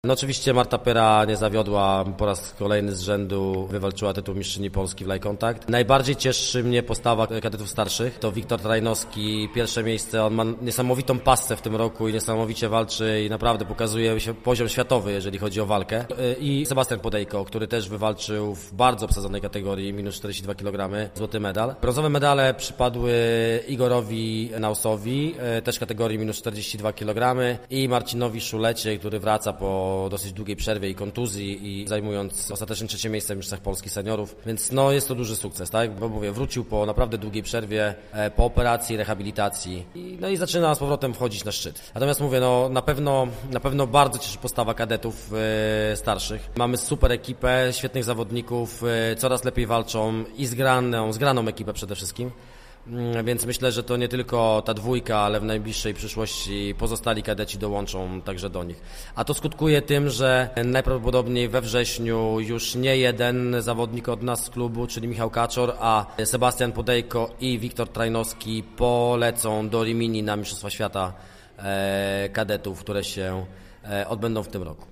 No oczywiście Marta Pyra nie zawiodła, po raz kolejny z rzędu wywalczyła tytuł mistrzyni Polski w Light Contact. Najbardziej cieszy mnie postawa kadetów starszych. To Wiktor Trajnowski, pierwsze miejsce, on ma niesamowitą passę w tym roku i niesamowicie walczy i naprawdę pokazuje się poziom światowy, jeżeli chodzi o walkę. I Sebastian Podejko, który też wywalczył w bardzo obsadzonej kategorii, minus 42 kg, złoty medal. Brązowe medale przypadły Igorowi Nausowi, też kategorii minus 42 kg i Marcinowi Szulecie, który wraca po dosyć długiej przerwie i kontuzji i zajmując ostatecznie trzecie miejsce w Mistrzostwach Polski seniorów, więc no jest to duży sukces, tak? Bo mówię, wrócił po naprawdę długiej przerwie, po operacji, rehabilitacji i zaczyna z powrotem wchodzić na szczyt. Natomiast mówię, no na pewno bardzo cieszy postawa kadetów starszych. Mamy super ekipę, świetnych zawodników, coraz lepiej walczą i zgraną ekipę przede wszystkim. Więc myślę, że to nie tylko ta dwójka, ale w najbliższej przyszłości pozostali kadeci dołączą także do nich. A to skutkuje tym, że najprawdopodobniej we wrześniu już nie jeden zawodnik od nas z klubu, czyli Michał Kaczor, a Sebastian Podejko i Wiktor Trajnowski polecą do Rimini na Mistrzostwa Świata kadetów, które się odbędą w tym roku.